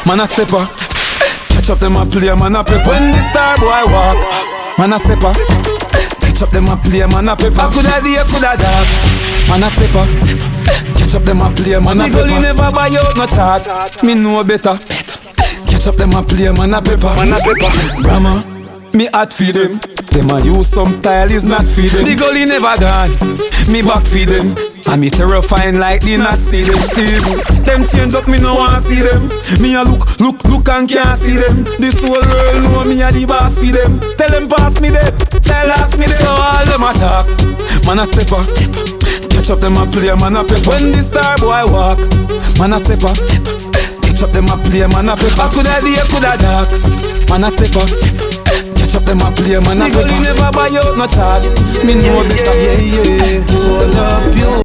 man a stepper. Catch up them a play, man a pepper. When the star boy walk, man a stepper. Catch up them a play, man a pepper. Coulda day, coulda dark, man a stepper. Catch up them a play, man a pepper. The girl never buy out no chart, me know better. Catch up them a play, man a pepper. Brahma, me hot feed them. Them a use some style is not feed them. The girl never gone, me back feed them. And me terrifying like the not see them still. Them change up, me no want see them. Me a look and can't see them. This whole world know me a the boss for them. Tell them pass me them, tell ask me them. So all them attack, man a stepper. Catch up them a play, man a pepper. When the star boy walk, man a stepper. Catch up them a play, man a pepper. Coulda day, coulda dark, man a stepper. Catch up them a play, man a pepper. The girl never buy out no chart, me know better. Hold up, yo.